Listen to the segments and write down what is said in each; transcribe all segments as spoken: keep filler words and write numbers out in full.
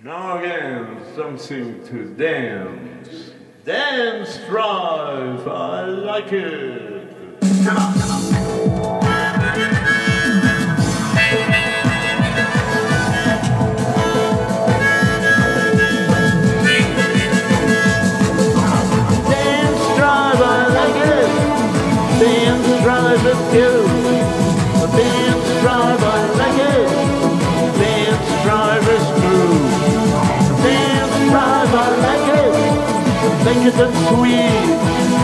Now again, something to dance. Dance drive, I like it. Come on, come on. Dance drive, I like it. Dance drive is good. Dance drive, I like it. Dance drive is smooth. Dance drive, I like it. Make it and sweet.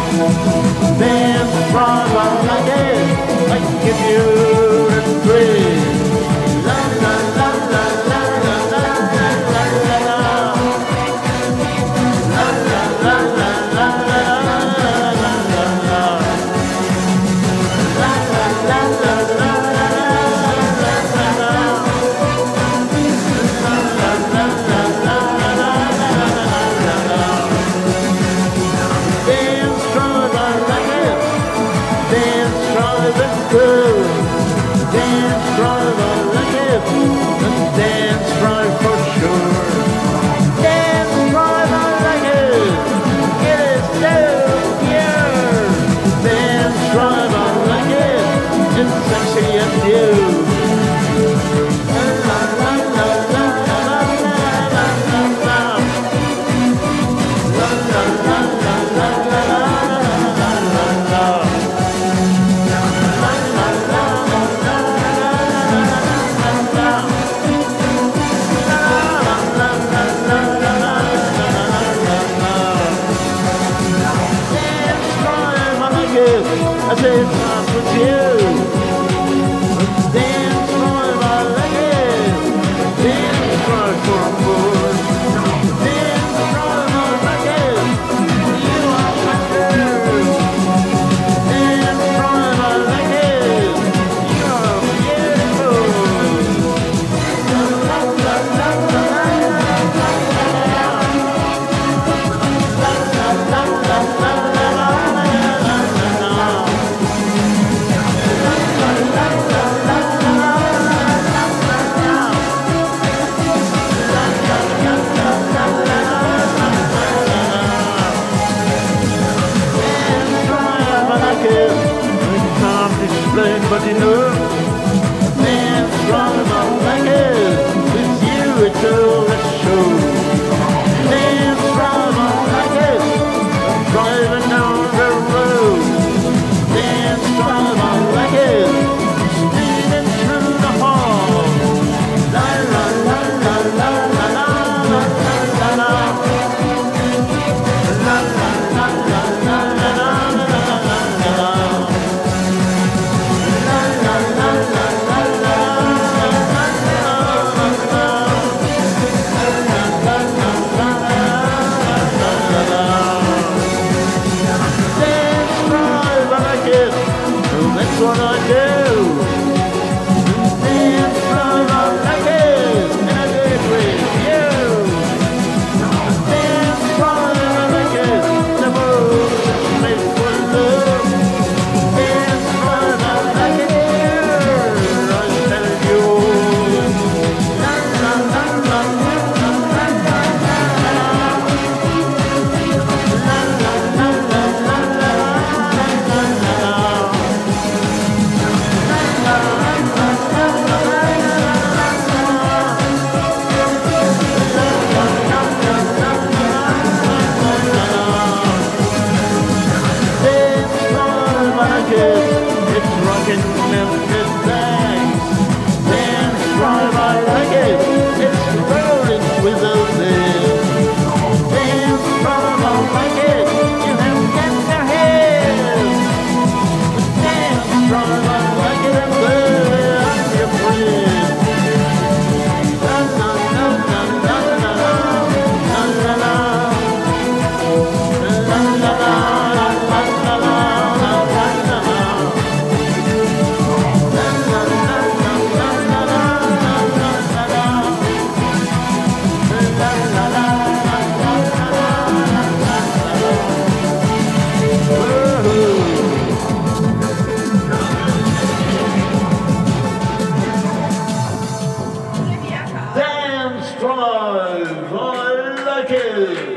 Dance drive, I like it. I can give you a breathe. La la la la la la la la la la la. La la la la la la la la la. La la la la la la la la. Dance drive, I like it. Dance drive is good. Dance drive, I like it. And dance drive for sure. Dance drive, I like it. It is so pure. Dance drive, I like it. It's sexy and new. La la la la la la la la la. La la la la la la la la la la. La la la la la la la la. La la la la la la. Dance drive, I like it. I say it's not with you. Dance drive, I like it. Dance drive for a fool. Dance drive, I like it. You are my girl. Dance drive, I like it. You are beautiful. La la la la la la la. La la la la la la la la. But you know, dance drive, I like it. With you, it's all a show. Dance drive, I like it. I'm driving down the road. Dance drive, I like it. I'm speeding through the hall. La la la la la la la la la la. La la la la la la la la la. La noise, I like it.